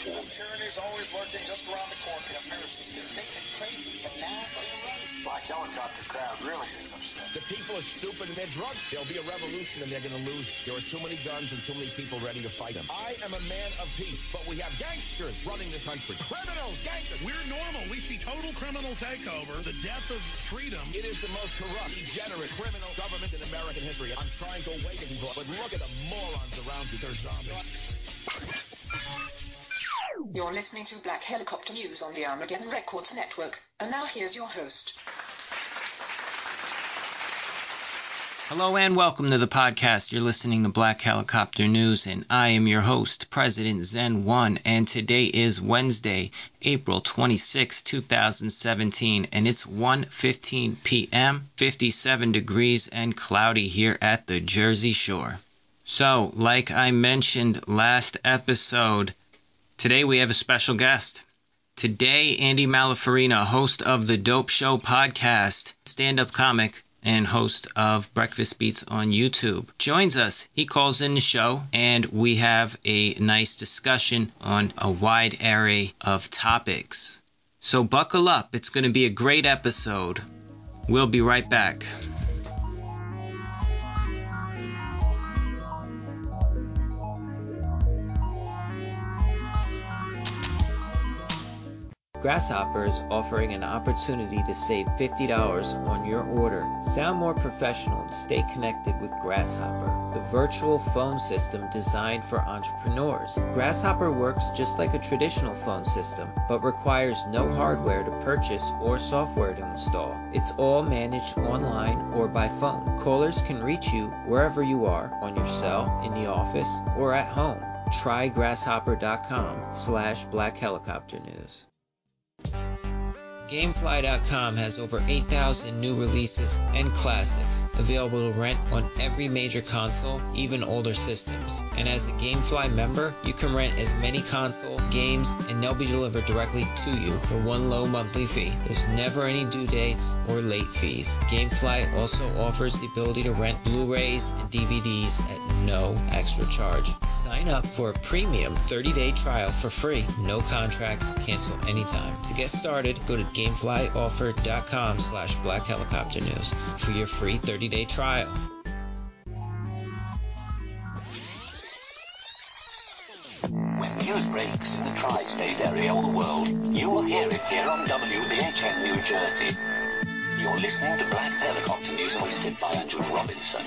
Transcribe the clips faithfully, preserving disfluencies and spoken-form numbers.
reform. Tyranny's always lurking just around the corner. Have mercy. They're making crazy, but now they're right. Black helicopter crowd really is upset. The people are stupid and they're drunk. There'll be a revolution and they're going to lose. There are too many guns and too many people ready to fight them. I am a man of peace, but we have gangsters running this country. Criminals, gangsters. We're normal. We see total criminal takeover, the death of freedom. It is the most corrupt, degenerate, criminal government in American history. I'm trying to awaken people, but look at the morons around you. They're zombies. You're listening to Black Helicopter News on the Armageddon Records Network. And now here's your host. Hello and welcome to the podcast. You're listening to Black Helicopter News, and I am your host, President Zen one, and today is Wednesday, April twenty-sixth, twenty seventeen, and it's one fifteen p.m., fifty-seven degrees and cloudy here at the Jersey Shore. So, like I mentioned last episode, today we have a special guest. Today, Andy Malafarina, host of the Dope Show podcast, stand-up comic, and host of Breakfast Beats on YouTube, joins us. He calls in the show, and we have a nice discussion on a wide array of topics. So buckle up. It's going to be a great episode. We'll be right back. Grasshopper is offering an opportunity to save fifty dollars on your order. Sound more professional and stay connected with Grasshopper, the virtual phone system designed for entrepreneurs. Grasshopper works just like a traditional phone system, but requires no hardware to purchase or software to install. It's all managed online or by phone. Callers can reach you wherever you are, on your cell, in the office, or at home. Try grasshopper.com slash black helicopter news. Gamefly dot com has over eight thousand new releases and classics available to rent on every major console, even older systems. And as a Gamefly member, you can rent as many console games and they'll be delivered directly to you for one low monthly fee. There's never any due dates or late fees. Gamefly also offers the ability to rent Blu-rays and D V Ds at no extra charge. Sign up for a premium thirty-day trial for free. No contracts, cancel anytime. To get started, go to gameflyoffer.com slash black helicopter news for your free thirty-day trial. When news breaks in the tri-state area or the world, you will hear it here on W B H N New Jersey. You're listening to Black Helicopter News hosted by Andrew Robinson.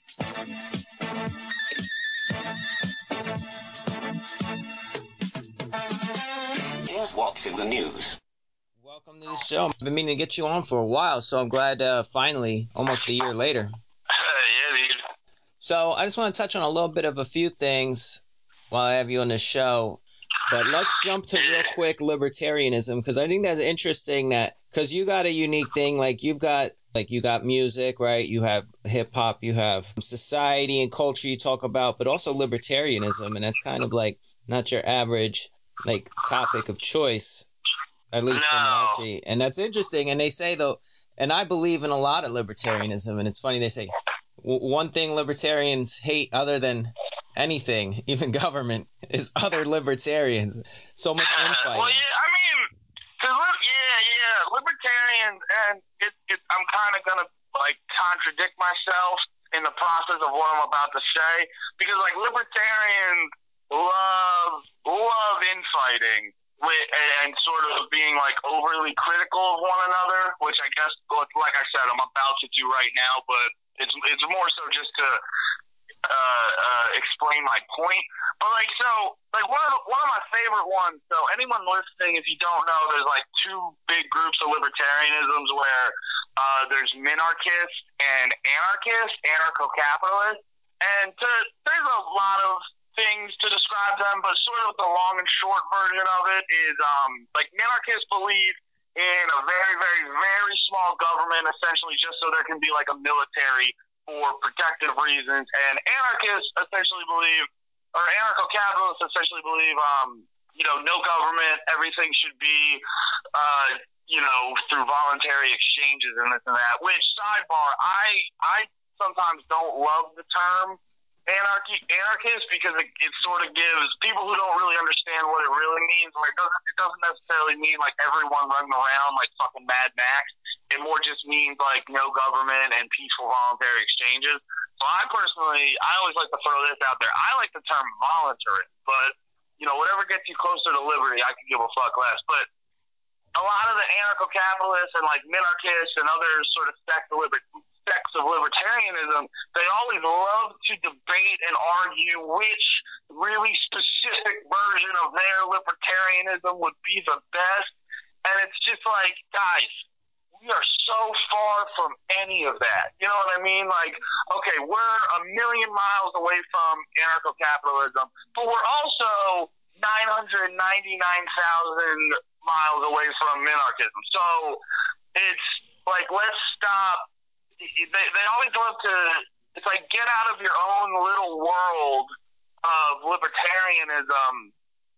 Here's what's in the news. Welcome to the show. I've been meaning to get you on for a while, so I'm glad uh, finally, almost a year later. yeah, dude. So I just want to touch on a little bit of a few things while I have you on the show. But let's jump to real quick libertarianism, because I think that's interesting that, because you got a unique thing, like you've got, like you got music, right? You have hip hop, you have society and culture you talk about, but also libertarianism. And that's kind of like not your average like topic of choice. At least no. from what I see. And that's interesting. And they say, though, and I believe in a lot of libertarianism. And it's funny, they say w- one thing libertarians hate other than anything, even government, is other libertarians. So much infighting. Well, yeah, I mean, cause, yeah, yeah, libertarians, and it, it, I'm kind of going to, like, contradict myself in the process of what I'm about to say. Because, like, libertarians love, love infighting. With, and sort of being like overly critical of one another, which I guess, like I said, I'm about to do right now, but it's it's more so just to uh, uh, explain my point. But like, so, like one of the, one of my favorite ones. So anyone listening, if you don't know, there's like two big groups of libertarianisms where uh, there's minarchists and anarchists, anarcho-capitalists, and to, there's a lot of things to describe them, but sort of the long and short version of it is um like minarchists believe in a very, very, very small government, essentially just so there can be like a military for protective reasons, and anarchists essentially believe, or anarcho-capitalists essentially believe um you know no government, everything should be uh you know through voluntary exchanges and this and that, which sidebar, I I sometimes don't love the term anarchy, anarchist because it, it sort of gives people who don't really understand what it really means. Like, it doesn't, it doesn't necessarily mean like everyone running around like fucking Mad Max. It more just means like no government and peaceful voluntary exchanges. So I personally, I always like to throw this out there. I like the term voluntary, but you know, whatever gets you closer to liberty, I can give a fuck less. But a lot of the anarcho-capitalists and like minarchists and other sort of sects of, liber- sects of libertarianism, they always love to debate and argue which really specific version of their libertarianism would be the best. And it's just like, guys, we are so far from any of that. You know what I mean? Like, okay, we're a million miles away from anarcho-capitalism, but we're also nine hundred ninety-nine thousand miles away from minarchism. So it's like, let's stop. They, they always love to, it's like, get out of your own little world of libertarianism.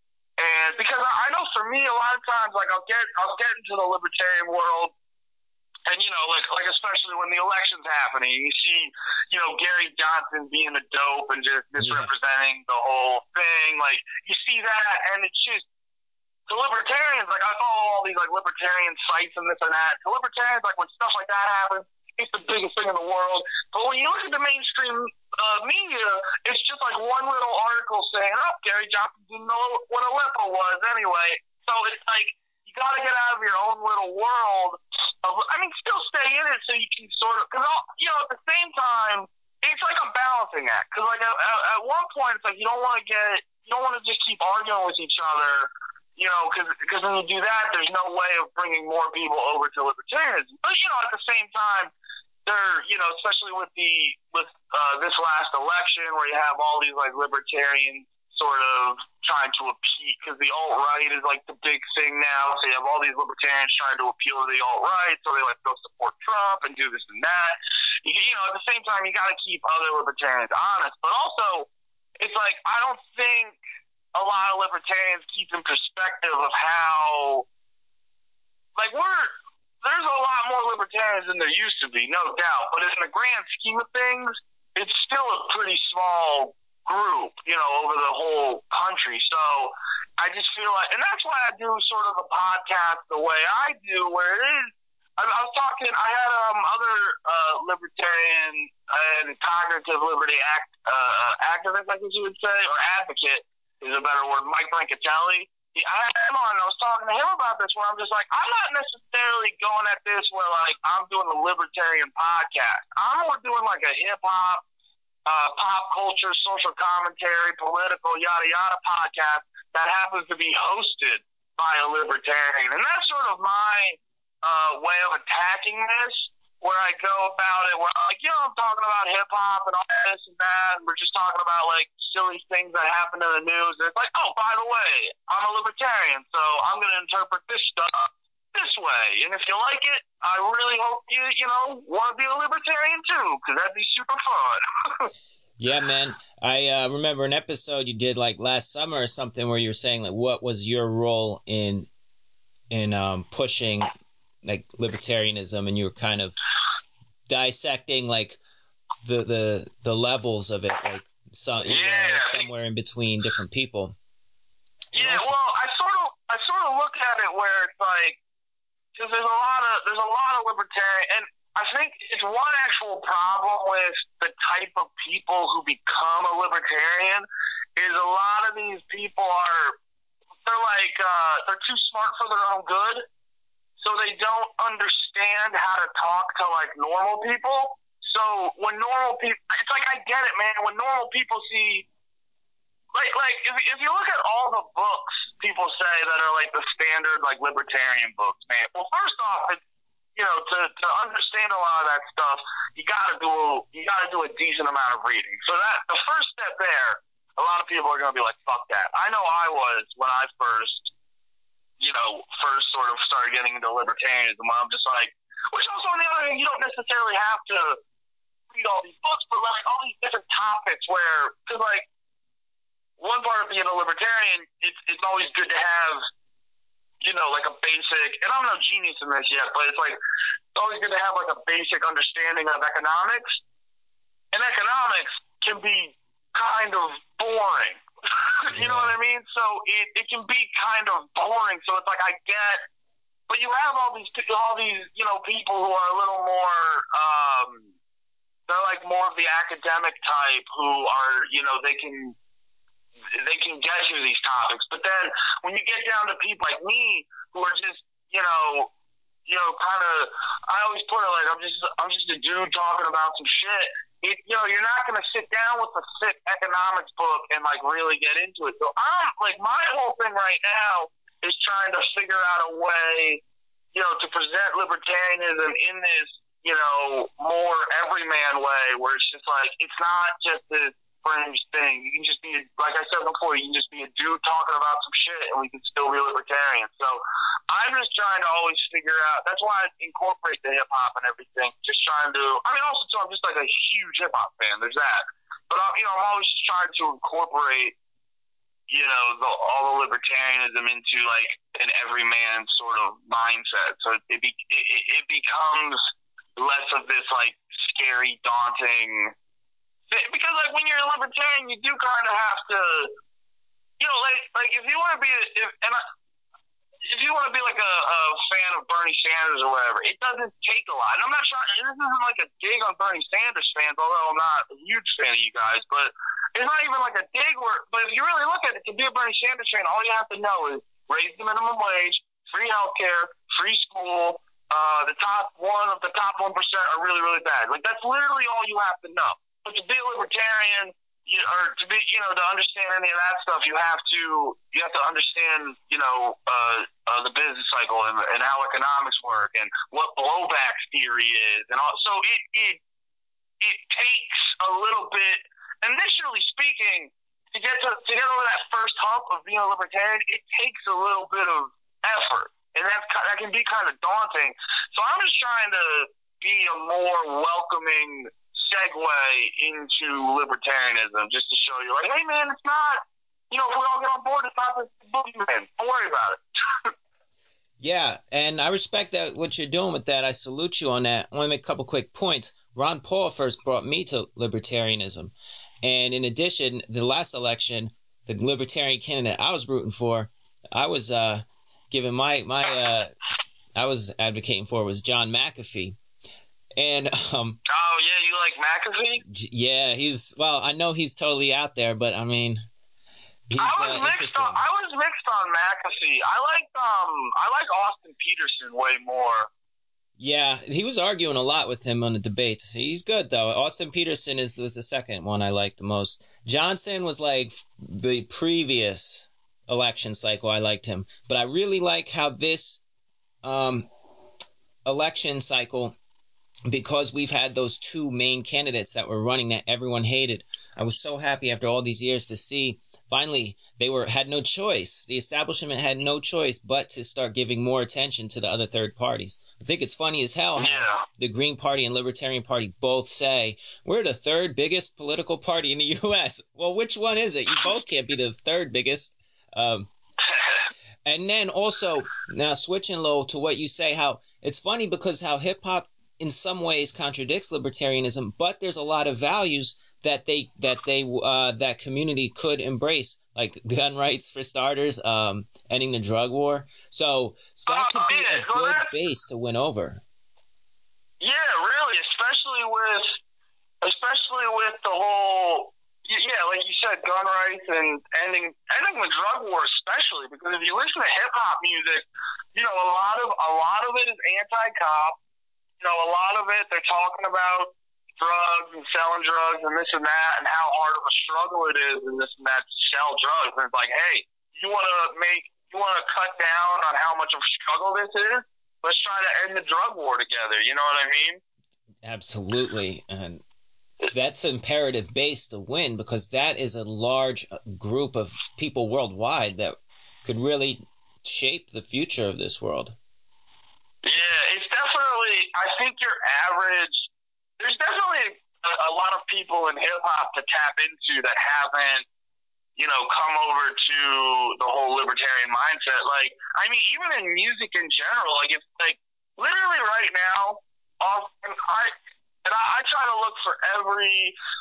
And because I know for me, a lot of times, like, I'll get, I'll get into the libertarian world. And, you know, like, like especially when the election's happening, you see, you know, Gary Johnson being a dope and just misrepresenting yeah. the whole thing. Like, you see that, and it's just, to libertarians, like, I follow all these, like, libertarian sites and this and that. To libertarians, like, when stuff like that happens, it's the biggest thing in the world. But when you look at the mainstream uh, media, it's just, like, one little article saying, oh, Gary Johnson didn't know what Aleppo was anyway. So it's like, you got to get out of your own little world. Of, I mean, still stay in it so you can sort of, because, you know, at the same time, it's like a balancing act. Because, like, at, at one point, it's like you don't want to get, you don't want to just keep arguing with each other, you know, because when you do that, there's no way of bringing more people over to libertarianism. But, you know, at the same time, they're, you know, especially with the, with uh, this last election where you have all these, like, libertarians sort of trying to appeal, because the alt-right is, like, the big thing now. So you have all these libertarians trying to appeal to the alt-right, so they, like, go support Trump and do this and that. You, you know, at the same time, you got to keep other libertarians honest. But also, it's like, I don't think a lot of libertarians keep in perspective of how, like, we're, there's a lot more libertarians than there used to be, no doubt. But in the grand scheme of things, it's still a pretty small group, you know, over the whole country. So I just feel like, and that's why I do sort of a podcast the way I do, where it is, I, I was talking, I had um, other uh, libertarian and cognitive liberty act, uh, activists, I guess you would say, or advocate is a better word, Mike Brancatelli. I had him on, and I was talking to him about this, where I'm just like, I'm not necessarily going at this where, like, I'm doing a libertarian podcast. I'm more doing, like, a hip-hop, uh, pop culture, social commentary, political, yada, yada podcast that happens to be hosted by a libertarian. And that's sort of my uh, way of attacking this, where I go about it, where, like, you know, I'm talking about hip-hop and all this and that, and we're just talking about, like, silly things that happen in the news. And it's like, oh, by the way, I'm a libertarian, so I'm going to interpret this stuff this way. And if you like it, I really hope you, you know, want to be a libertarian too, because that'd be super fun. Yeah, man. I uh, remember an episode you did, like, last summer or something, where you were saying, like, what was your role in in um, pushing, like, libertarianism, and you were kind of dissecting, like, the the, the levels of it, like, some, yeah. you know, somewhere in between different people. Yeah, also, well, I sort of I sort of look at it where it's like, because there's a lot of there's a lot of libertarian, and I think it's one actual problem with the type of people who become a libertarian is a lot of these people are, they're like, uh, they're too smart for their own good, so they don't understand how to talk to, like, normal people. So when normal people, it's like, I get it, man, when normal people see, like, like if, if you look at all the books people say that are, like, the standard, like, libertarian books, man, well, first off, it's, you know, to, to understand a lot of that stuff, you gotta do you gotta do a decent amount of reading. So that the first step there, a lot of people are gonna be like, "Fuck that." I know I was when I first, you know, first sort of started getting into libertarianism. I'm just like, which also on the other hand, you don't necessarily have to read all these books, but like all these different topics where, because like one part of being a libertarian, it's it's always good to have, you know, like a basic, and I'm no genius in this yet, but it's like, it's always good to have like a basic understanding of economics. And economics can be kind of boring. You know what I mean? So it, it can be kind of boring. So it's like I get, but you have all these all these you know people who are a little more. Um, they're like more of the academic type who are you know they can they can get through these topics. But then when you get down to people like me who are just you know you know kind of I always put it like I'm just I'm just a dude talking about some shit. It, you know, you're not going to sit down with a thick economics book and, like, really get into it. So, I'm, like, my whole thing right now is trying to figure out a way, you know, to present libertarianism in this, you know, more everyman way where it's just, like, it's not just this fringe thing. You can just be, like I said before, you can just be a dude talking about some shit and we can still be libertarian. So, I'm just trying to always figure out, that's why I incorporate the hip-hop and everything, just trying to, I mean, also, too, I'm just like a huge hip-hop fan, there's that, but, I'm, you know, I'm always just trying to incorporate, you know, the, all the libertarianism into, like, an everyman sort of mindset, so it, be, it, it becomes less of this, like, scary, daunting thing, because, like, when you're a libertarian, you do kind of have to, you know, like, like if you want to be, if, and I, if you want to be like a, a fan of Bernie Sanders or whatever, it doesn't take a lot. And I'm not trying, this isn't like a dig on Bernie Sanders fans, although I'm not a huge fan of you guys, but it's not even like a dig where, but if you really look at it, to be a Bernie Sanders fan, all you have to know is raise the minimum wage, free healthcare, free school, uh, the top one of the top one percent are really, really bad. Like, that's literally all you have to know. But to be a libertarian, You, or to be, you know, to understand any of that stuff, you have to, you have to understand, you know, uh, uh, the business cycle and, and how economics work and what blowback theory is, and all. So it, it, it takes a little bit, initially speaking, to get to, to get over that first hump of being a libertarian. It takes a little bit of effort, and that that can be kind of daunting. So I'm just trying to be a more welcoming segue into libertarianism, just to show you, like, hey man, it's not, you know, if we all get on board, it's not the boogeyman. Don't worry about it. Yeah, and I respect that what you're doing with that. I salute you on that. I want to make a couple quick points. Ron Paul first brought me to libertarianism, and in addition, the last election, the libertarian candidate I was rooting for, I was uh, giving my my uh, I was advocating for was John McAfee. And um oh yeah, you like McAfee? Yeah, he's well. I know he's totally out there, but I mean, he's I was uh, mixed interesting. on. I was mixed on McAfee. I like um I like Austin Peterson way more. Yeah, he was arguing a lot with him on the debates. He's good though. Austin Peterson is was the second one I liked the most. Johnson was like the previous election cycle. I liked him, but I really like how this um election cycle, because we've had those two main candidates that were running that everyone hated. I was so happy after all these years to see finally they were had no choice. The establishment had no choice but to start giving more attention to the other third parties. I think it's funny as hell how yeah. the Green Party and Libertarian Party both say, we're the third biggest political party in the U S. Well, which one is it? You both can't be the third biggest. Um, and then also, now switching low to what you say, how it's funny because how hip-hop in some ways contradicts libertarianism, but there's a lot of values that they that they uh, that community could embrace, like gun rights for starters, um, ending the drug war. So, so that could be a good base to win over. Yeah, really, especially with especially with the whole yeah, like you said, gun rights and ending ending the drug war, especially because if you listen to hip hop music, you know a lot of a lot of it is anti-cop. You know, a lot of it, they're talking about drugs and selling drugs and this and that and how hard of a struggle it is and this and that to sell drugs. And it's like, hey, you want to make, you want to cut down on how much of a struggle this is? Let's try to end the drug war together. You know what I mean? Absolutely. And that's an imperative base to win, because that is a large group of people worldwide that could really shape the future of this world. Yeah, it's definitely, I think your average, there's definitely a, a lot of people in hip-hop to tap into that haven't, you know, come over to the whole libertarian mindset. Like, I mean, even in music in general, like, it's like, literally right now, often I, and I, I try to look for every,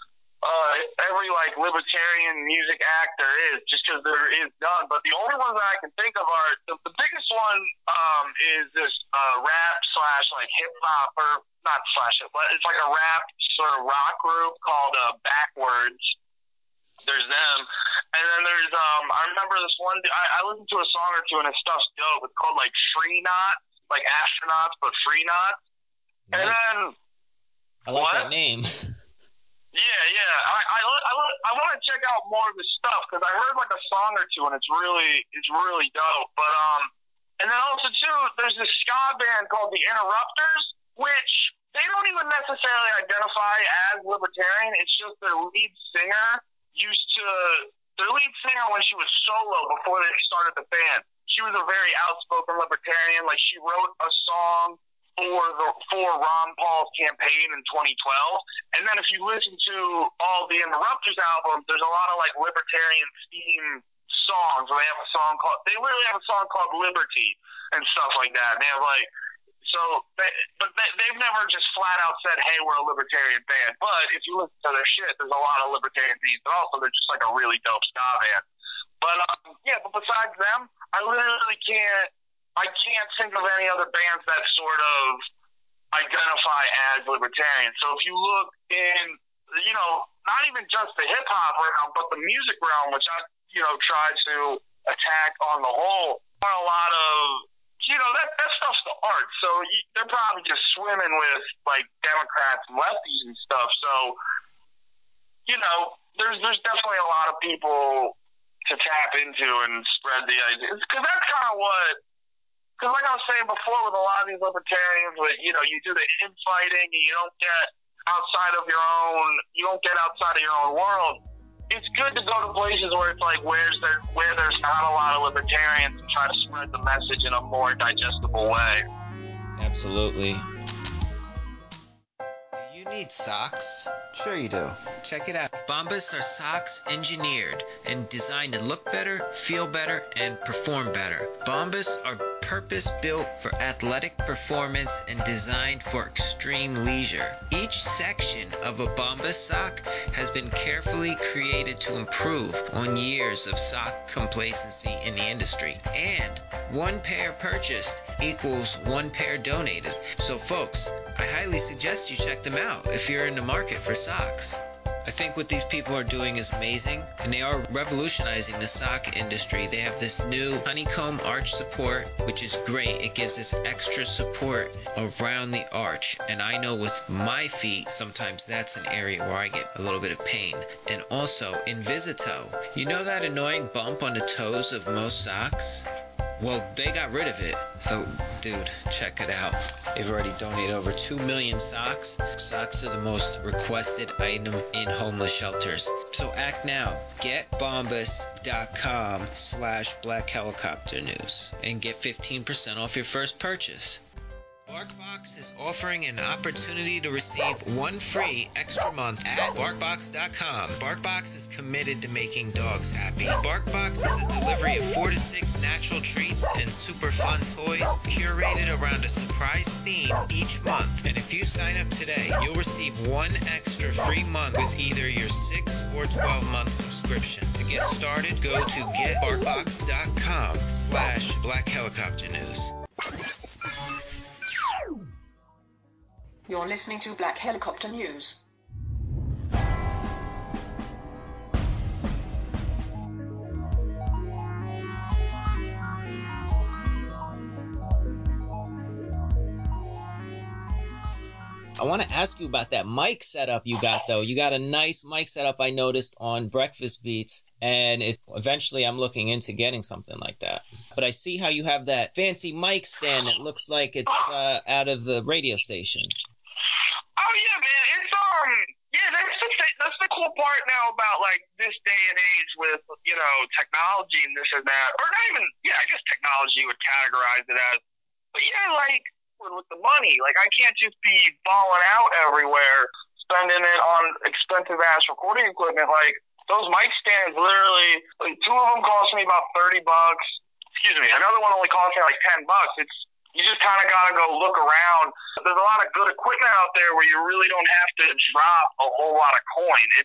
uh, every like libertarian music act there is, just because there is none. But the only ones that I can think of are the, the biggest one um, is this uh, rap slash like hip hop or not slash it, but it's like a rap sort of rock group called uh, Backwards. There's them, and then there's um. I remember this one. I, I listened to a song or two, and his stuff's dope. It's called like Free Knots, like astronauts, but Free Knots. Nice. And then I like what? that name. Yeah, yeah. I I I, I want to check out more of his stuff because I heard like a song or two, and it's really it's really dope. But um, and then also too, there's this ska band called the Interrupters, which they don't even necessarily identify as libertarian. It's just their lead singer used to, their lead singer when she was solo before they started the band, she was a very outspoken libertarian. Like she wrote a song for the for Ron Paul's campaign in twenty twelve. And then if you listen to all the Interrupters albums, there's a lot of like libertarian theme songs where they have a song called, they literally have a song called Liberty and stuff like that. They have like, so, they, but they, they've never just flat out said, hey, we're a libertarian band. But if you listen to their shit, there's a lot of libertarian themes, but also they're just like a really dope ska band. But, um, yeah, but besides them, I literally can't, I can't think of any other bands that sort of identify as libertarian. So if you look in, you know, not even just the hip-hop realm, but the music realm, which I, you know, try to attack on the whole, are a lot of, you know, that, that stuff's the art. So you, they're probably just swimming with, like, Democrats and lefties and stuff. So, you know, there's there's definitely a lot of people to tap into and spread the ideas. Because that's kind of what, because like I was saying before with a lot of these libertarians, with, you know, you do the infighting and you don't get outside of your own, you don't get outside of your own world. It's good to go to places where it's like where's there where there's not a lot of libertarians and try to spread the message in a more digestible way. Absolutely. Do you need socks? Sure you do. Check it out. Bombas are socks engineered and designed to look better, feel better, and perform better. Bombas are purpose-built for athletic performance and designed for extreme leisure. Each section of a Bombas sock has been carefully created to improve on years of sock complacency in the industry. And one pair purchased equals one pair donated. So folks, I highly suggest you check them out if you're in the market for socks. I think what these people are doing is amazing, and they are revolutionizing the sock industry. They have this new honeycomb arch support, which is great. It gives us extra support around the arch, and I know with my feet, sometimes that's an area where I get a little bit of pain. And also, Invisito. You know that annoying bump on the toes of most socks? Well, they got rid of it. So, dude, check it out. They've already donated over two million socks. Socks are the most requested item in homeless shelters. So act now. GetBombas.com slash Black Helicopter News and get fifteen percent off your first purchase. BarkBox is offering an opportunity to receive one free extra month at BarkBox dot com. BarkBox is committed to making dogs happy. BarkBox is a delivery of four to six natural treats and super fun toys curated around a surprise theme each month. And if you sign up today, you'll receive one extra free month with either your six or twelve month subscription. To get started, go to GetBarkBox.com slash Black Helicopter News. You're listening to Black Helicopter News. I want to ask you about that mic setup you got, though. You got a nice mic setup, I noticed, on Breakfast Beats, and it, eventually I'm looking into getting something like that. But I see how you have that fancy mic stand that looks like it's uh, out of the radio station. Oh, yeah, man. It's, um, yeah, that's the, that's the cool part now about, like, this day and age with, you know, technology and this and that. Or not even, yeah, I guess technology would categorize it as. But, yeah, like, with the money. Like, I can't just be balling out everywhere, spending it on expensive-ass recording equipment. Like, those mic stands literally, like, two of them cost me about thirty bucks. Excuse me. Another one only cost me, like, ten bucks. It's, you just kind of got to go look around. There's a lot of good equipment out there where you really don't have to drop a whole lot of coin. It,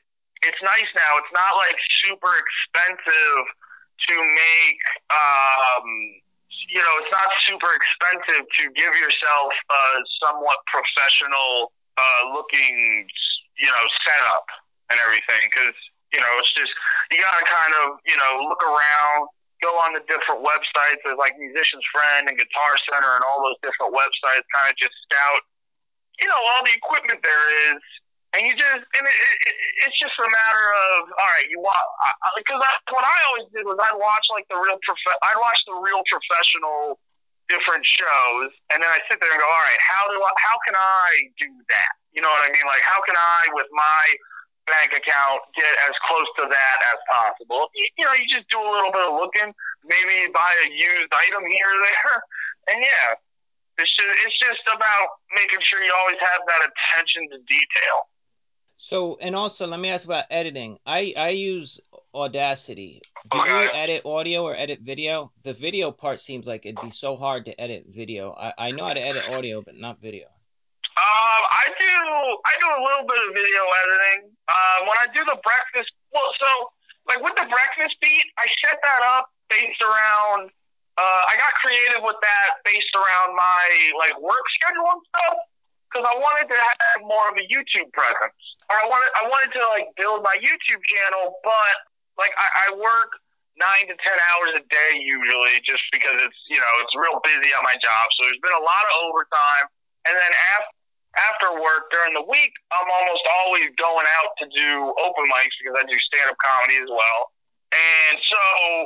it's nice now. It's not like super expensive to make, um, you know, it's not super expensive to give yourself a somewhat professional uh, looking, you know, setup and everything. Because, you know, it's just, you got to kind of, you know, look around, go on the different websites. There's like Musician's Friend and Guitar Center and all those different websites, kind of just scout, you know, all the equipment there is. And you just, and it, it, it's just a matter of, all right, you watch, because what I always did was I'd watch like the real, prof- I'd watch the real professional different shows, and then I sit there and go, all right, how do I, how can I do that? You know what I mean? Like, how can I, with my bank account, get as close to that as possible? You, you know, you just do a little bit of looking, maybe buy a used item here or there, and yeah, it's just, it's just about making sure you always have that attention to detail. So, and also, let me ask about editing. I, I use Audacity. Do Okay. you edit audio or edit video? The video part seems like it'd be so hard to edit video. I, I know how to edit audio, but not video. Um, I do I do a little bit of video editing. Uh, when I do the breakfast, well, so, like with the breakfast beat, I set that up based around, uh, I got creative with that based around my, like, work schedule and stuff, because I wanted to have more of a YouTube presence. Or I wanted, I wanted to, like, build my YouTube channel, but, like, I, I work nine to ten hours a day usually, just because it's, you know, it's real busy at my job. So there's been a lot of overtime. And then after, after work during the week, I'm almost always going out to do open mics because I do stand-up comedy as well. And so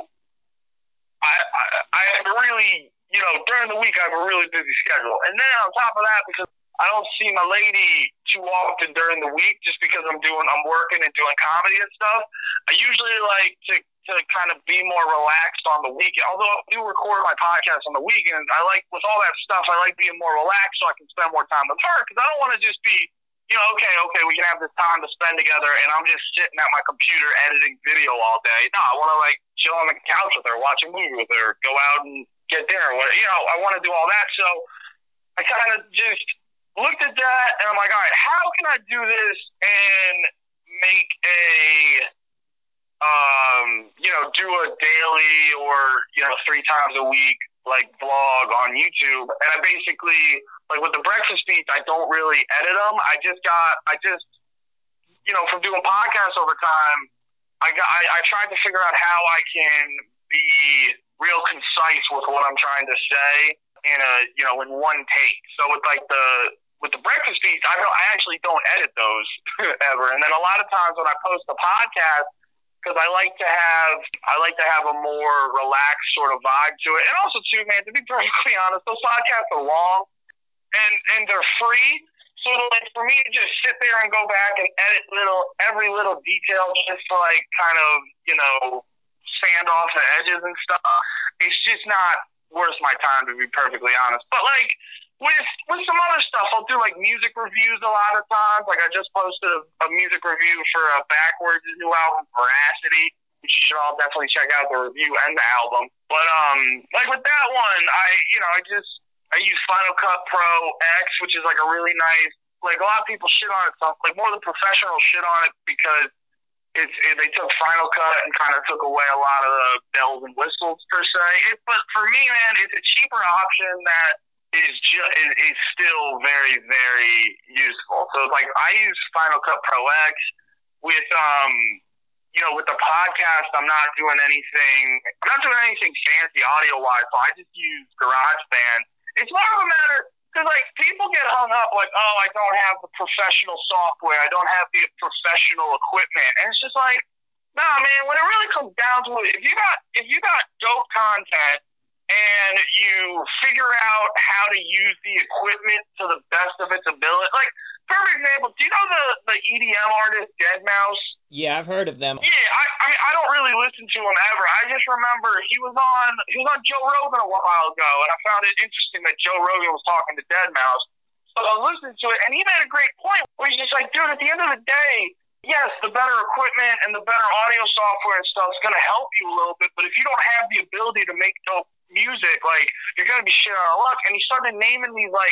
I, I, I have a really, you know, during the week I have a really busy schedule. And then on top of that, because I don't see my lady too often during the week just because I'm doing, I'm working and doing comedy and stuff. I usually like to, to kind of be more relaxed on the weekend. Although I do record my podcast on the weekend, I like, with all that stuff, I like being more relaxed so I can spend more time with her, because I don't want to just be, you know, okay, okay, we can have this time to spend together and I'm just sitting at my computer editing video all day. No, I want to like chill on the couch with her, watch a movie with her, go out and get dinner. You know, I want to do all that. So I kind of just looked at that and I'm like, all right, how can I do this and make a, um, you know, do a daily or, you know, three times a week, like, vlog on YouTube. And I basically, like, with the breakfast beats, I don't really edit them. I just got, I just, you know, from doing podcasts over time, I got, I, I tried to figure out how I can be real concise with what I'm trying to say in a, you know, in one take. So with, like, the, with the breakfast beats, I don't, I actually don't edit those ever. And then a lot of times when I post the podcast, because I like to have, I like to have a more relaxed sort of vibe to it. And also too, man, to be perfectly honest, those podcasts are long and, and they're free. So like for me to just sit there and go back and edit little, every little detail just to like kind of, you know, sand off the edges and stuff, it's just not worth my time, to be perfectly honest. But like, With with some other stuff, I'll do like music reviews a lot of times. Like I just posted a, a music review for uh, Backwards' new album, Veracity, which you should all definitely check out the review and the album. But um, like with that one, I you know I just I use Final Cut Pro X, which is like a really nice. Like a lot of people shit on it, so like more of the professional shit on it because it's it, they took Final Cut and kind of took away a lot of the bells and whistles per se. It, but for me, man, it's a cheaper option that is just is still very, very useful. So like I use Final Cut Pro X with um you know with the podcast. I'm not doing anything. I'm not doing anything fancy audio wise. So I just use GarageBand. It's more of a matter because like people get hung up like, oh, I don't have the professional software. I don't have the professional equipment, and it's just like, nah, man. When it really comes down to it, if you got if you got dope content and you figure out how to use the equipment to the best of its ability. Like, perfect example, do you know the, the E D M artist deadmau five? Yeah, I've heard of them. Yeah, I, I mean, I don't really listen to him ever. I just remember he was on he was on Joe Rogan a while ago, and I found it interesting that Joe Rogan was talking to deadmau five. So I was listening to it, and he made a great point where he's just like, dude, at the end of the day, yes, the better equipment and the better audio software and stuff is going to help you a little bit, but if you don't have the ability to make dope music, like, you're going to be shit out of luck. And he started naming these, like,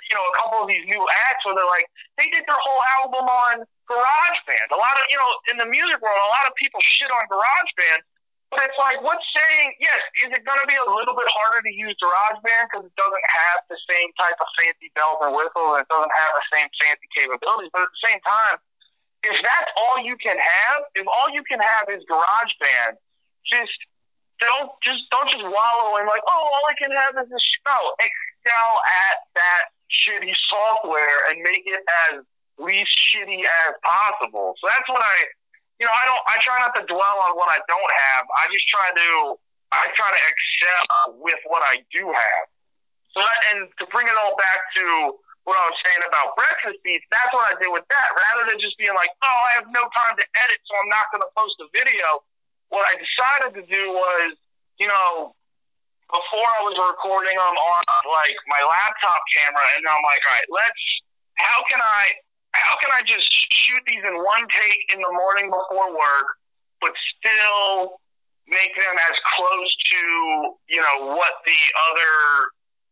you know, a couple of these new acts where they're like, they did their whole album on GarageBand. A lot of, you know, in the music world, a lot of people shit on GarageBand, but it's like, what's saying, yes, is it going to be a little bit harder to use GarageBand because it doesn't have the same type of fancy bells and whistles, and it doesn't have the same fancy capabilities, but at the same time, if that's all you can have, if all you can have is GarageBand, just don't just don't just wallow in like, oh, all I can have is this. No, excel at that shitty software and make it as least shitty as possible. So that's what I, you know, I don't, I try not to dwell on what I don't have. I just try to, I try to excel with what I do have. So that, and to bring it all back to what I was saying about Breakfast Beats, that's what I did with that. Rather than just being like, oh, I have no time to edit, so I'm not going to post a video. What I decided to do was, you know, before I was recording them on like my laptop camera, and I'm like, all right, let's, how can I, how can I just shoot these in one take in the morning before work, but still make them as close to, you know, what the other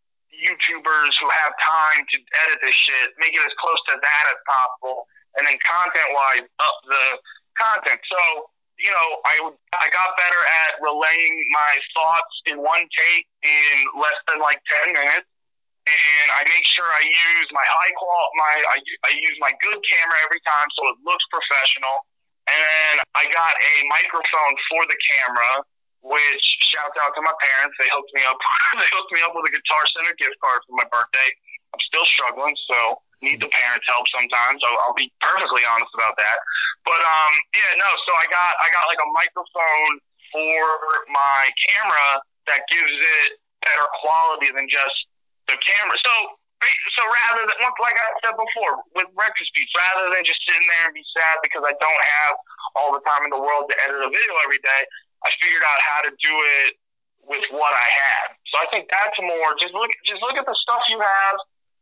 YouTubers who have time to edit this shit, make it as close to that as possible, and then content-wise up the content. So, you know, I I got better at relaying my thoughts in one take in less than like ten minutes, and I make sure I use my high quality, my I, I use my good camera every time so it looks professional, and then I got a microphone for the camera, which shouts out to my parents. They hooked me up. They hooked me up with a Guitar Center gift card for my birthday. I'm still struggling, so need the parents' help sometimes. So I'll be perfectly honest about that. But um, yeah, no. So I got I got like a microphone for my camera that gives it better quality than just the camera. So so rather than, like I said before, with Breakfast Beats, rather than just sitting there and be sad because I don't have all the time in the world to edit a video every day, I figured out how to do it with what I had. So I think that's more, just look, just look at the stuff you have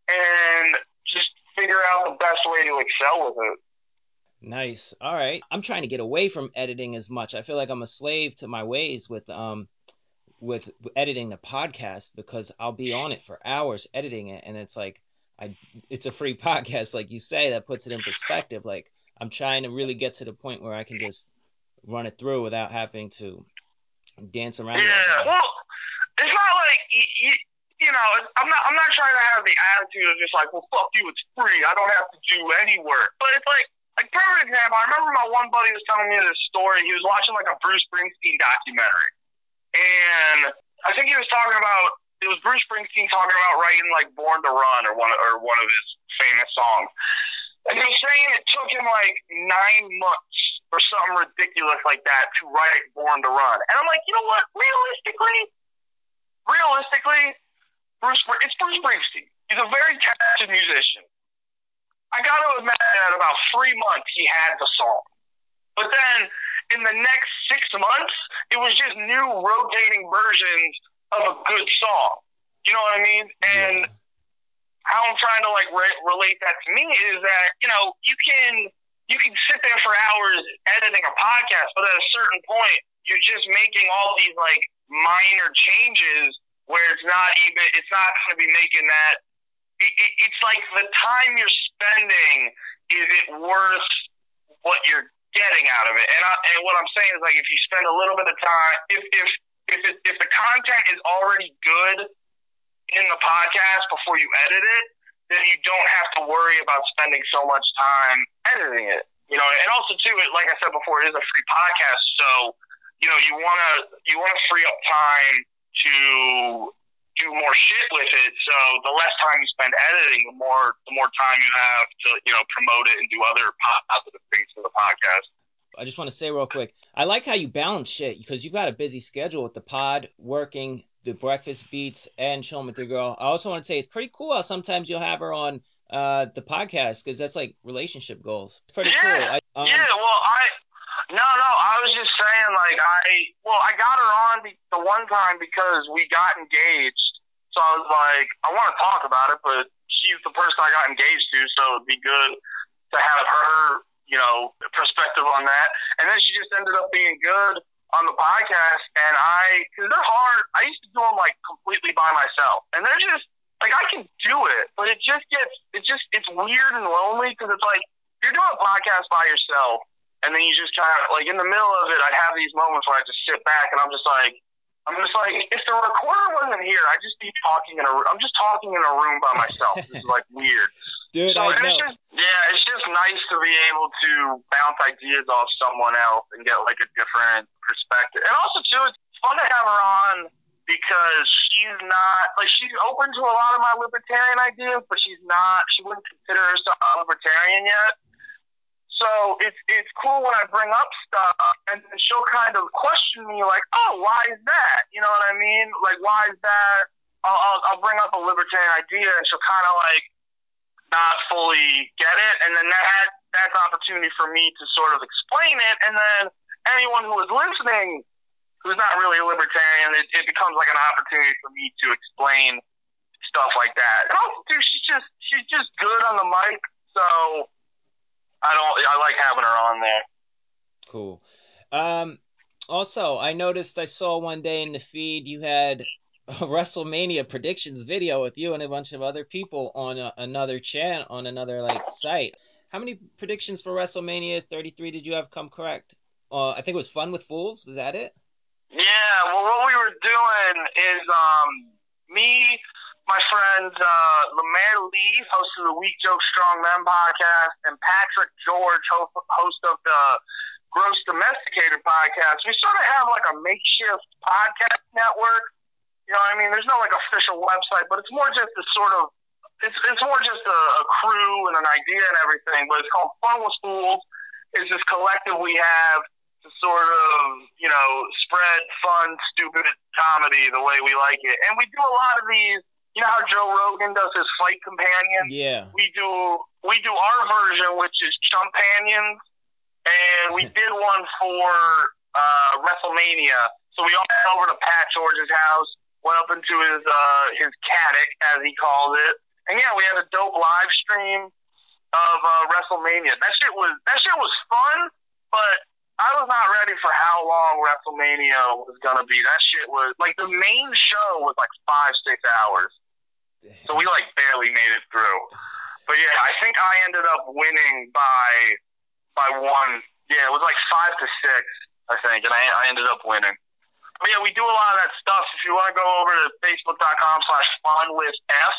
and just figure out the best way to excel with it. Nice. All right. I'm trying to get away from editing as much. I feel like I'm a slave to my ways with um with editing the podcast because I'll be on it for hours editing it, and it's like I it's a free podcast, like you say, that puts it in perspective. Like I'm trying to really get to the point where I can just run it through without having to dance around. Yeah, well, it's not like you, you, you know. I'm not. I'm not trying to have the attitude of just like, well, fuck you, it's free. I don't have to do any work. But it's like, like perfect example. I remember my one buddy was telling me this story. He was watching like a Bruce Springsteen documentary, and I think he was talking about it was Bruce Springsteen talking about writing like "Born to Run" or one or one of his famous songs, and he was saying it took him like nine months. Or something ridiculous like that to write Born to Run. And I'm like, you know what? Realistically, realistically, Bruce, it's Bruce Springsteen. He's a very talented musician. I got to admit that about three months he had the song. But then in the next six months, it was just new rotating versions of a good song. You know what I mean? And yeah. How I'm trying to like re- relate that to me is that, you know, you can... You can sit there for hours editing a podcast, but at a certain point, you're just making all these like minor changes where it's not even, it's not going to be making that. It, it, it's like the time you're spending, is it worth what you're getting out of it? And, I, and what I'm saying is like if you spend a little bit of time, if if if, it, if the content is already good in the podcast before you edit it, then you don't have to worry about spending so much time editing it. You know, and also too, it, like I said before, it is a free podcast, so you know you wanna you wanna free up time to do more shit with it. So the less time you spend editing, the more the more time you have to you know promote it and do other positive things for the podcast. I just want to say real quick, I like how you balance shit because you've got a busy schedule with the pod, working, the Breakfast Beats, and Chilling with Your Girl. I also want to say it's pretty cool how sometimes you'll have her on uh, the podcast because that's like relationship goals. It's pretty yeah. cool. I, um, yeah, well, I, no, no, I was just saying, like, I, well, I got her on the one time because we got engaged. So I was like, I want to talk about it, but she's the person I got engaged to, so it'd be good to have her, you know, perspective on that. And then she just ended up being good on the podcast, and I, because they're hard, I used to do them, like, completely by myself. And they're just, like I can do it, but it just gets, it just, it's weird and lonely because it's like, you're doing a podcast by yourself, and then you just kind of, like, in the middle of it, I have these moments where I just sit back, and I'm just like, I'm just like, if the recorder wasn't here, I'd just be talking in a, I'm just talking in a room by myself. This is, like, weird. Dude, so, I and know. It's just, yeah, it's just nice to be able to bounce ideas off someone else and get, like, a different perspective. And also, too, it's fun to have her on, because she's not, like, she's open to a lot of my libertarian ideas, but she's not, she wouldn't consider herself a libertarian yet. So it's it's cool when I bring up stuff, and then she'll kind of question me, like, oh, why is that? You know what I mean? Like, why is that? I'll, I'll, I'll bring up a libertarian idea, and she'll kind of, like, not fully get it, and then that that's opportunity for me to sort of explain it, and then anyone who is listening who's not really a libertarian, it, it becomes like an opportunity for me to explain stuff like that. And also, too, she's just she's just good on the mic, so I don't I like having her on there. Cool. Um, also, I noticed I saw one day in the feed you had a WrestleMania predictions video with you and a bunch of other people on a, another channel, on another like site. How many predictions for WrestleMania thirty-three did you have come correct? Uh, I think it was Fun with Fools. Was that it? Yeah, well, what we were doing is um, me, my friends, uh, Lemaire Lee, host of the Weak Joke Strong Men podcast, and Patrick George, host, host of the Gross Domesticated podcast. We sort of have like a makeshift podcast network. You know what I mean? There's no like official website, but it's more just a sort of, it's it's more just a, a crew and an idea and everything, but it's called Fun with Fools. It's this collective we have to sort of, you know, spread fun, stupid comedy the way we like it. And we do a lot of these, you know how Joe Rogan does his Fight Companion? Yeah. We do we do our version, which is Chumpanions, and we did one for uh, WrestleMania. So we all went over to Pat George's house, went up into his uh, his caddick, as he calls it. And yeah, we had a dope live stream of uh, WrestleMania. That shit was that shit was fun, but I was not ready for how long WrestleMania was gonna be. That shit was like the main show was like five, six hours. So we like barely made it through. But yeah, I think I ended up winning by by one. Yeah, it was like five to six, I think, and I, I ended up winning. But yeah, we do a lot of that stuff. If you want to go over to facebook.com slash fun with F,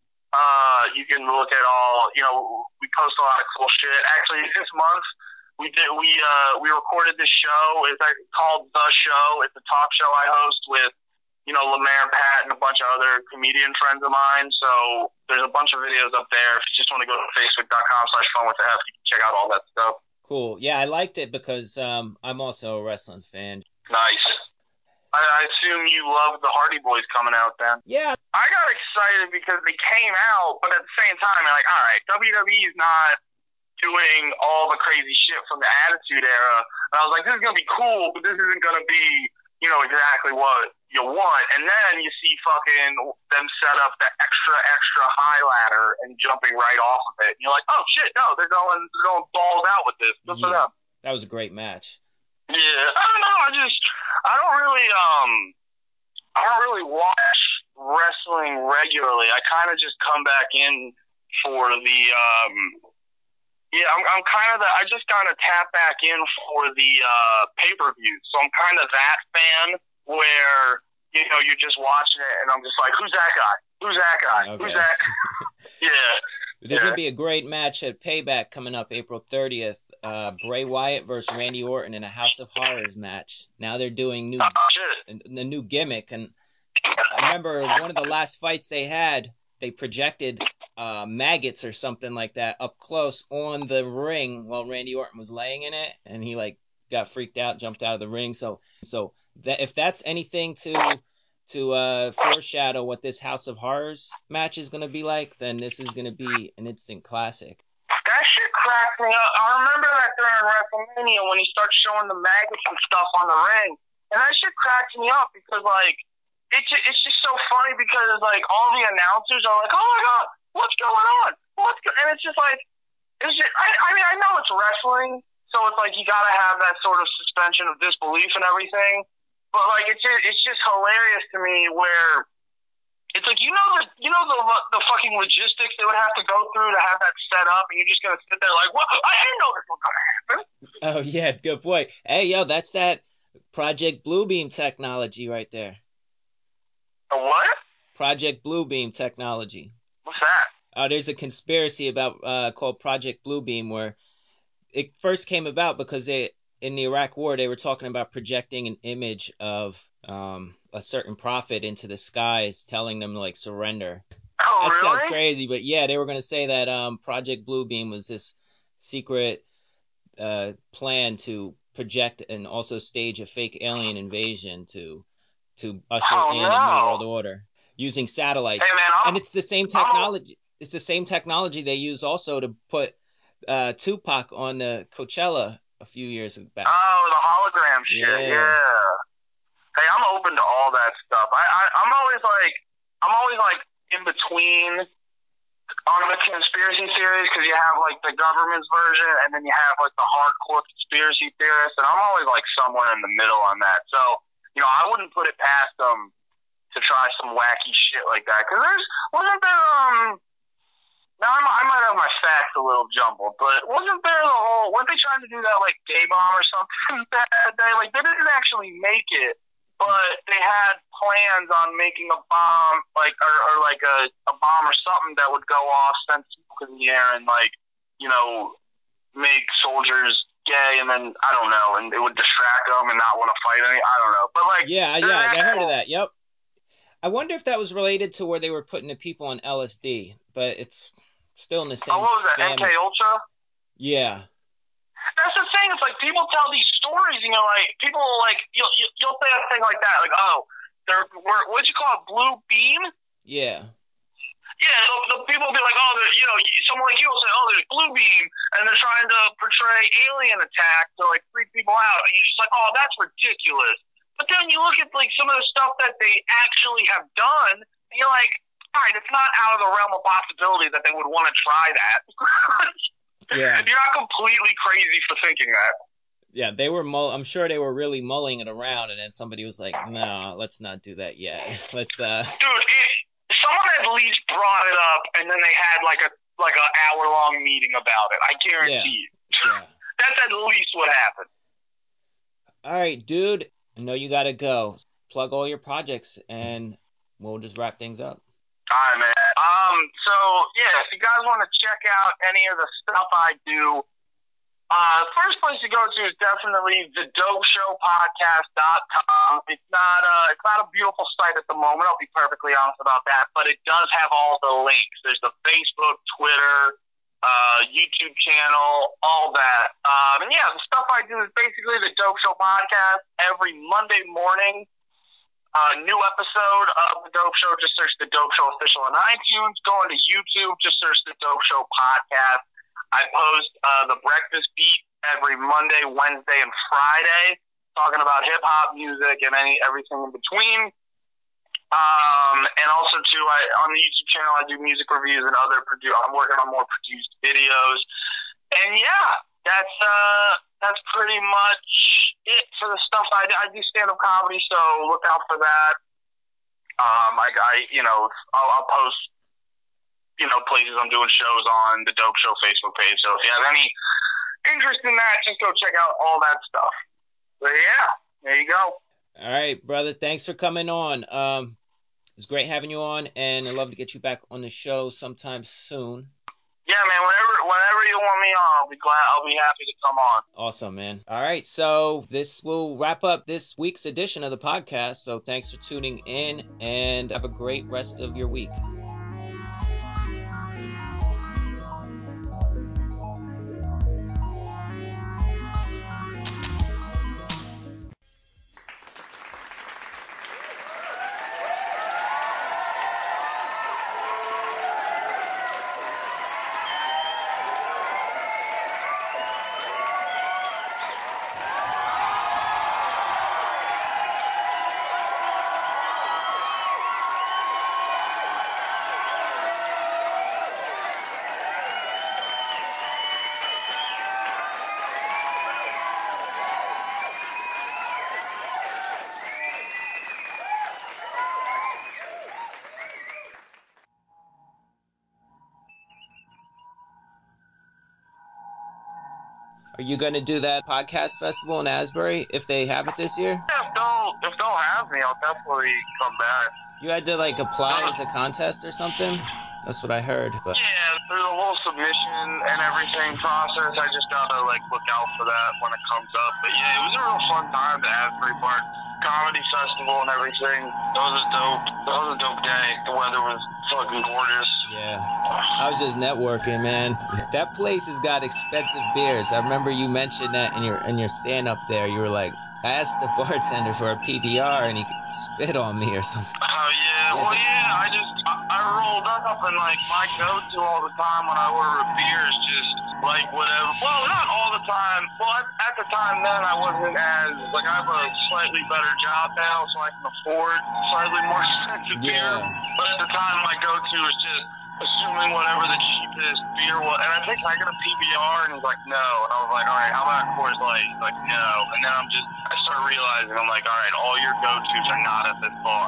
uh, you can look at all. You know, we post a lot of cool shit. Actually, this month. We did. We uh, we recorded this show. It's called The Show. It's a talk show I host with, you know, Lemaire, Pat, and a bunch of other comedian friends of mine. So there's a bunch of videos up there. If you just want to go to facebook.com slash fun with the F, you can check out all that stuff. Cool. Yeah, I liked it because um, I'm also a wrestling fan. Nice. I, I assume you love the Hardy Boys coming out then. Yeah. I got excited because they came out, but at the same time, I'm like, all right, W W E is not doing all the crazy shit from the Attitude Era. And I was like, this is going to be cool, but this isn't going to be, you know, exactly what you want. And then you see fucking them set up the extra, extra high ladder and jumping right off of it. And you're like, oh shit, no, they're going, they're going balls out with this. Good for them. That was a great match. Yeah, I don't know. I just, I don't really, um, I don't really watch wrestling regularly. I kind of just come back in for the, um, yeah, I'm, I'm kind of the, I just kind of tap back in for the uh, pay-per-view. So I'm kind of that fan where, you know, you're just watching it and I'm just like, who's that guy? Who's that guy? Okay. Who's that? Yeah. There's yeah. going to be a great match at Payback coming up April thirtieth. Uh, Bray Wyatt versus Randy Orton in a House of Horrors match. Now they're doing new, oh, shit. a, a new gimmick. And I remember one of the last fights they had, they projected uh, maggots or something like that up close on the ring while Randy Orton was laying in it, and he like got freaked out, jumped out of the ring. So, so that if that's anything to to uh, foreshadow what this House of Horrors match is going to be like, then this is going to be an instant classic. That shit cracked me up. I remember that during WrestleMania when he starts showing the maggots and stuff on the ring, and that shit cracked me up because like it just, it's just so funny because like all the announcers are like, oh my god, what's going on? What's go-? And it's just like, it's just, I, I mean, I know it's wrestling, so it's like you gotta have that sort of suspension of disbelief and everything. But like, it's just, it's just hilarious to me where It's like, you know the you know the the fucking logistics they would have to go through to have that set up, and you're just gonna sit there like, what? I didn't know this was gonna happen. Oh yeah, good point. Hey yo, that's that Project Bluebeam technology right there. A what? Project Bluebeam technology. What's that? Uh, there's a conspiracy about uh, called Project Bluebeam where it first came about because they in the Iraq War they were talking about projecting an image of um, a certain prophet into the skies, telling them to like surrender. Oh, that really? sounds crazy, but yeah, they were going to say that um, Project Bluebeam was this secret uh, plan to project and also stage a fake alien invasion to to usher oh, in no. a new world order using satellites. Hey, man, and it's the same I'm technology. A- it's the same technology they use also to put uh, Tupac on the Coachella a few years back. Oh, the hologram shit. Yeah. yeah. Hey, I'm open to all that stuff. I, I I'm always like I'm always like in between on the conspiracy theories because you have like the government's version and then you have like the hardcore conspiracy theorists, and I'm always like somewhere in the middle on that. So you know, I wouldn't put it past them to try some wacky shit like that. Because there's wasn't there um. Now I'm, I might have my facts a little jumbled, but wasn't there the whole? Weren't they trying to do that like gay bomb or something that day? Like they didn't actually make it, but they had plans on making a bomb, like or, or like a, a bomb or something that would go off, send smoke in the air, and like you know make soldiers gay, and then I don't know, and it would distract them and not want to fight any. I don't know, but like yeah, yeah, I heard of that. Yep. I wonder if that was related to where they were putting the people on L S D, but it's still in the same. Oh, what was that? family. M K Ultra. Yeah. That's the thing. It's like people tell these stories, and you're like, people like you'll you'll say a thing like that, like, oh, they're what'd you call it, blue beam? Yeah. Yeah. So the people will be like, oh, you know, someone like you will say, oh, there's blue beam, and they're trying to portray alien attack to like freak people out, and you're just like, oh, that's ridiculous. But then you look at like some of the stuff that they actually have done, and you're like, all right, it's not out of the realm of possibility that they would want to try that. Yeah. You're not completely crazy for thinking that. Yeah, they were. Mull- I'm sure they were really mulling it around, and then somebody was like, "No, let's not do that yet. Let's." uh Dude, if someone at least brought it up, and then they had like a like an hour long meeting about it. I guarantee yeah. you. Yeah. That's at least what happened. All right, dude. I know you gotta go. Plug all your projects, and we'll just wrap things up. All right, man. Um, so yeah, if you guys want to check out any of the stuff I do, uh, first place to go to is definitely the dope show podcast dot com. It's not uh, it's not a beautiful site at the moment. I'll be perfectly honest about that, but it does have all the links. There's the Facebook, Twitter, uh, YouTube channel, all that. Um, and yeah, the stuff I do is basically the Dope Show podcast every Monday morning. Uh, new episode of The Dope Show, just search The Dope Show Official on iTunes. Go into YouTube, just search The Dope Show Podcast. I post uh, The Breakfast Beat every Monday, Wednesday, and Friday, talking about hip-hop, music, and any everything in between. Um, and also, too, I, on the YouTube channel, I do music reviews and other produ- I'm working on more produced videos. And, yeah, that's uh, that's pretty much it for the stuff I do. I do stand-up comedy, so look out for that. Um, I, I you know, I'll, I'll post, you know, places I'm doing shows on the Dope Show Facebook page. So if you have any interest in that, just go check out all that stuff. But, yeah, there you go. All right, brother. Thanks for coming on. Um, it's great having you on, and I'd love to get you back on the show sometime soon. Yeah, man, whenever whenever you want me on, I'll be glad. I'll be happy to come on. Awesome, man. All right, so this will wrap up this week's edition of the podcast. So thanks for tuning in, and have a great rest of your week. Are you going to do that podcast festival in Asbury if they have it this year? Yeah, if they'll, if they'll have me, I'll definitely come back. You had to, like, apply as a contest or something? That's what I heard. But yeah, there's a whole submission and everything process. I just gotta, like, look out for that when it comes up. But yeah, it was a real fun time to Asbury Park Comedy Festival and everything. That was a dope, that was a dope day. The weather was fucking gorgeous. yeah, I was just networking, man. That place has got expensive beers. I remember you mentioned that in your in your stand-up there. You were like, I asked the bartender for a P B R and he spit on me or something. Oh, yeah. Well, yeah, I just, I, I rolled up and, like, my go-to all the time when I order a beer is just, like, whatever. Well, not all the time. Well, at, at the time then, I wasn't as, like, I have a slightly better job now, so I can afford slightly more expensive Yeah. beer. But at the time, my go-to was just assuming whatever the cheapest beer was. And I think I got a P B R, and he's like, no. And I was like, all right, how about Coors Light? He's like, no. And then I'm just, I started realizing, I'm like, all right, all your go-tos are not at this bar.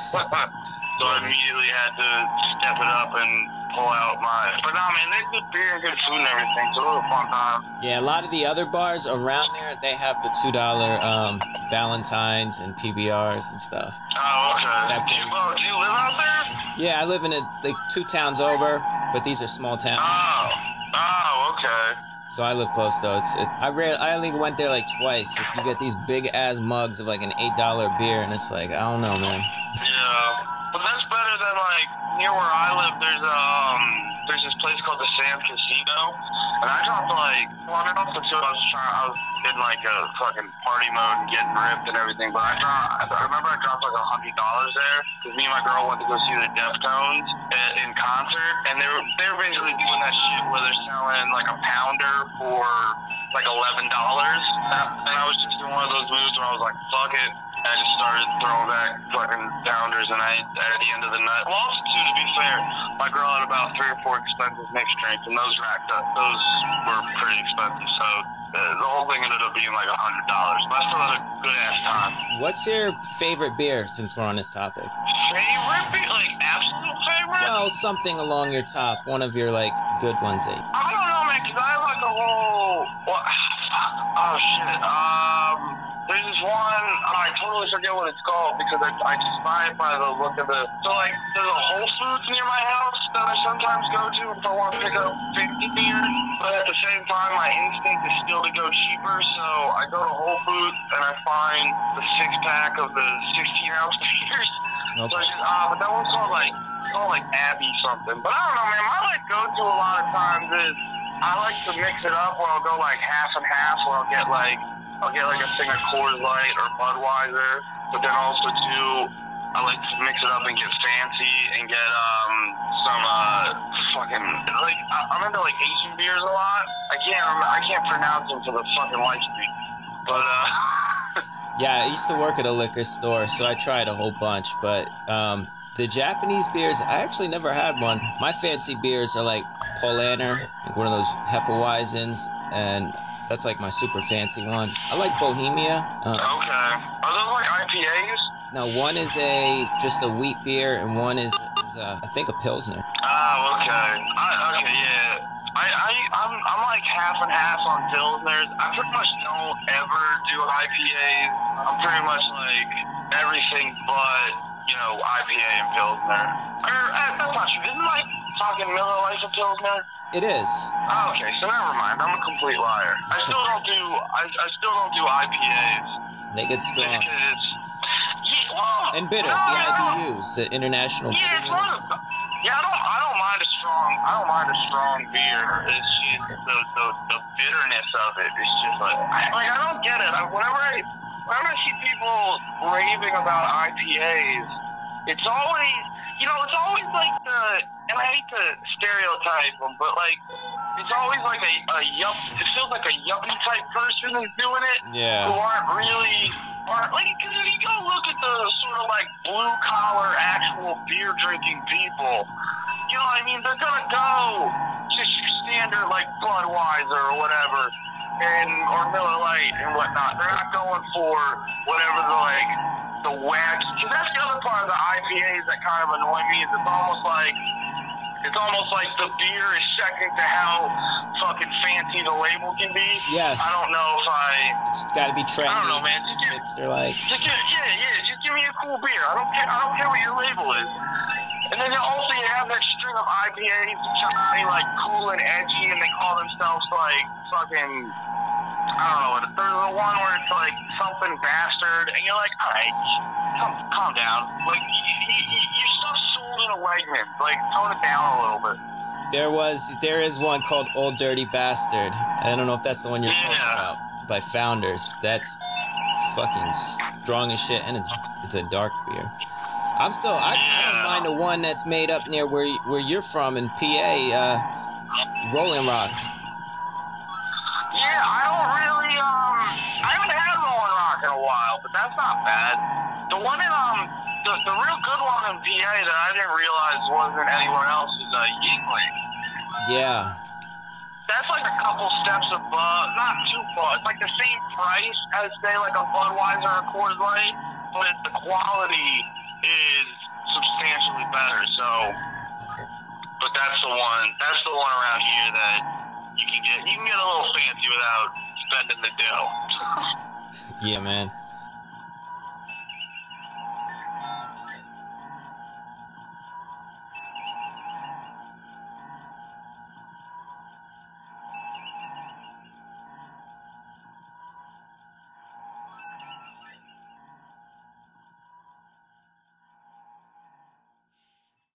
So I immediately had to step it up and pull out my... But no, man, they good beer and good food and everything, so it was a fun time. Yeah, a lot of the other bars around there, they have the two dollar um, Valentines and P B Rs and stuff. Oh, okay. That Do you, place. oh, do you live out there? Yeah, I live in a, like two towns over, but these are small towns. Oh. Oh, okay. So I live close though. It's it, I rarely, I only went there like twice. If you get these big ass mugs of like an eight dollar beer, and it's like I don't know, man. Yeah, but that's better than like near where I live. There's um there's this place called the Sands Casino, and I dropped like well, I mean off the two. I was trying. I was in like a fucking party mode and getting ripped and everything. But I dropped. I remember I dropped like a hundred dollars there because me and my girl went to go see the Deftones in concert, and they were they were basically doing that shit where they're selling like a pounder for like eleven dollars, and, and I was just in one of those moods where I was like, fuck it. I just started throwing back fucking pounders, and I, at the end of the night, well, also too, to be fair, my girl had about three or four expensive mixed drinks, and those racked up. Those were pretty expensive, so uh, the whole thing ended up being like a hundred dollars. But I still had a good ass time. What's your favorite beer? Since we're on this topic. Favorite beer, like absolute favorite? Well, something along your top. One of your like good ones. That I don't know, man, because I have like a whole. Well, oh shit. Um. There's this one, oh, I totally forget what it's called because I, I just buy it by the look of the, so like, there's a Whole Foods near my house that I sometimes go to if I want to pick up fifty beers, but at the same time, my instinct is still to go cheaper, so I go to Whole Foods and I find the six pack of the sixteen ounce beers. Okay. So I just, ah, uh, but that one's called like, it's called like Abbey something, but I don't know, man, my like go-to a lot of times is, I like to mix it up where I'll go like half and half, where I'll get like, I'll get like a thing of Coors Light or Budweiser, but then also too, I like to mix it up and get fancy and get um some uh fucking like I, I'm into like Asian beers a lot. I can't rem- I can't pronounce them for the fucking life of me, but uh. Yeah, I used to work at a liquor store, so I tried a whole bunch, but um the Japanese beers, I actually never had one. My fancy beers are like Paulaner, like one of those Hefeweizens, and that's like my super fancy one. I like Bohemia. Uh, okay. Are those like I P As? No, one is a just a wheat beer, and one is is a, I think a Pilsner. Oh, okay. I, okay, yeah. I, I, I'm, I'm like half and half on Pilsners. I pretty much don't ever do I P As. I'm pretty much like everything but, you know, I P A and Pilsner. Or, uh, that's not true. Isn't like fucking Miller Lite a Pilsner? It is. Oh, okay, so never mind. I'm a complete liar. I still don't do, I, I still don't do I P As. They get strong. Because, yeah, well, and bitter. No, the I I B Us, the International yeah, Bitter it's one Units. of, yeah, I don't, I don't mind a strong, I don't mind a strong beer. It's just the, the, the bitterness of it. It's just like, I, like I don't get it. I, whenever I, whenever I see people raving about I P As, it's always, you know, it's always like the, and I hate to stereotype them, but like, it's always like a, a yup, it feels like a yuppie type person who's doing it. Yeah. Who aren't really, aren't, like, because if you go look at the sort of like blue collar actual beer drinking people, you know what I mean? They're gonna go just your standard like Budweiser or whatever, and, or Miller Lite and whatnot. They're not going for whatever the like, the wax, because that's the other part of the I P As that kind of annoy me, is it's almost like, It's almost like the beer is second to how fucking fancy the label can be. Yes. I don't know if I... It's got to be trendy. I don't know, man. Just give, hipster-like. Just give, yeah, yeah. Just give me a cool beer. I don't care. I don't care what your label is. And then also you have that string of I P As that try to be like cool and edgy, and they call themselves like fucking... I don't know. There's the one where it's like something bastard, and you're like, all right, calm, calm down. Like, you, you, your stuff's sold in a Wegmans. Like, tone it down a little bit. There was, there is one called Old Dirty Bastard. I don't know if that's the one you're Yeah. talking about. By Founders. That's it's fucking strong as shit, and it's it's a dark beer. I'm still, I, yeah. I don't mind the one that's made up near where where you're from in P A, uh, Rolling Rock. Yeah, I don't really, um, I haven't had Rolling Rock in a while, but that's not bad. The one in, um, the, the real good one in P A that I didn't realize wasn't anywhere else is, uh, Yingling. Yeah. That's like a couple steps above, not too far. It's like the same price as, say, like a Budweiser or Coors Light, but the quality is substantially better, so, but that's the one, that's the one around here that you can get, you can get a little fancy without spending the dough. Yeah, man.